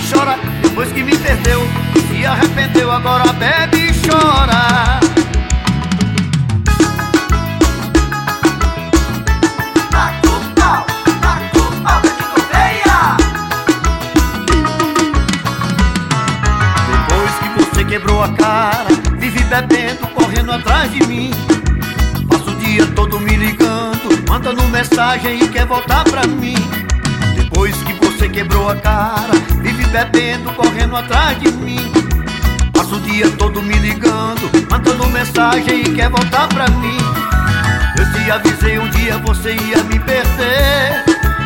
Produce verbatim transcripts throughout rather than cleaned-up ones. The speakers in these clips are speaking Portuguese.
chora, depois que me perdeu. Se arrependeu, agora bebe e chora. Quebrou a cara, vive bebendo, correndo atrás de mim. Passa o dia todo me ligando, mandando mensagem e quer voltar pra mim. Depois que você quebrou a cara, vive bebendo, correndo atrás de mim. Passa o dia todo me ligando, mandando mensagem e quer voltar pra mim. Eu te avisei um dia você ia me perder.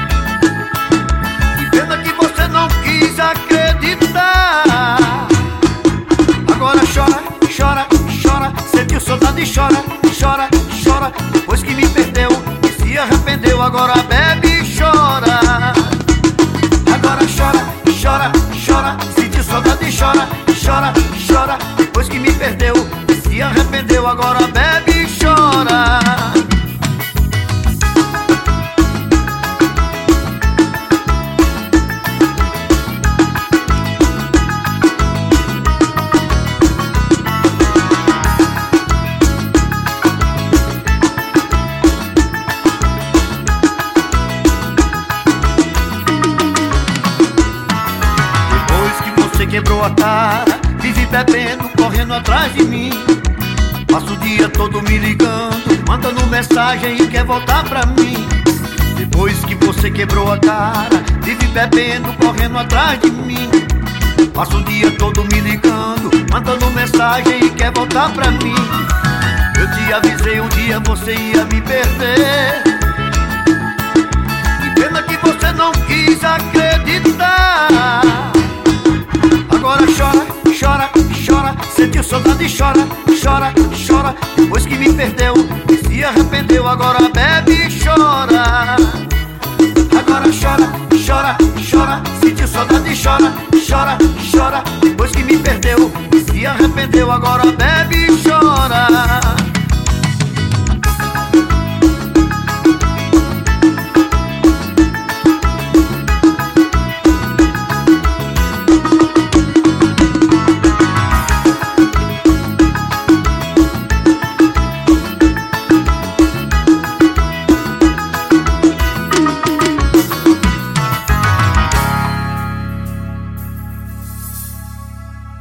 Que pena que você não quis acreditar. Agora chora, chora, chora, sentiu saudade e chora, chora, chora. Depois que me perdeu e se arrependeu, agora bebe e chora. Agora chora, chora, chora, sentiu saudade e chora, chora, chora. Depois que me perdeu e se arrependeu, agora bebe e chora. Quebrou a cara, vive bebendo, correndo atrás de mim. Passa o dia todo me ligando, mandando mensagem e quer voltar pra mim. Depois que você quebrou a cara, vive bebendo, correndo atrás de mim. Passa o dia todo me ligando, mandando mensagem e quer voltar pra mim. Eu te avisei um dia você ia me perder. Que pena que você não quis acreditar. Agora chora, chora, chora, sentiu saudade e chora, chora, chora. Depois que me perdeu e se arrependeu, agora bebe e chora. Agora chora, chora, chora, sentiu saudade e chora, chora, chora. Depois que me perdeu e se arrependeu, agora bebe